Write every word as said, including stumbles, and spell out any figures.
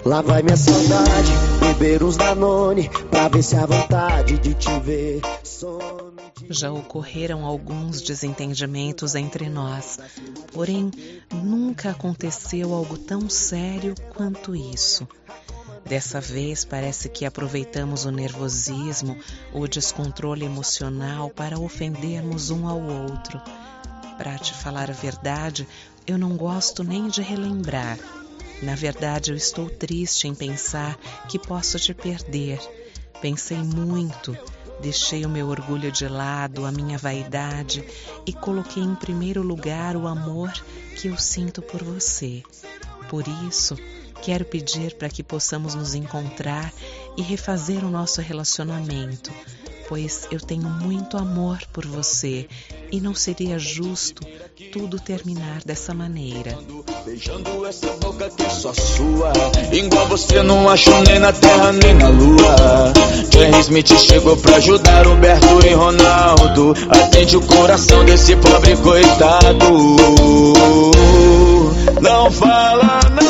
Lá vai minha saudade, beber uns Danone, pra ver se a vontade de te ver some. Já ocorreram alguns desentendimentos entre nós, porém nunca aconteceu algo tão sério quanto isso. Dessa vez parece que aproveitamos o nervosismo ou descontrole emocional para ofendermos um ao outro. Para te falar a verdade, eu não gosto nem de relembrar. Na verdade, eu estou triste em pensar que posso te perder. Pensei muito, deixei o meu orgulho de lado, a minha vaidade e coloquei em primeiro lugar o amor que eu sinto por você. Por isso, quero pedir para que possamos nos encontrar e refazer o nosso relacionamento, pois eu tenho muito amor por você e não seria justo tudo terminar dessa maneira. Beijando essa boca que é só sua, igual você não achou nem na terra nem na lua. Jerry Smith chegou pra ajudar Roberto e Ronaldo. Atende o coração desse pobre coitado. Não fala nada.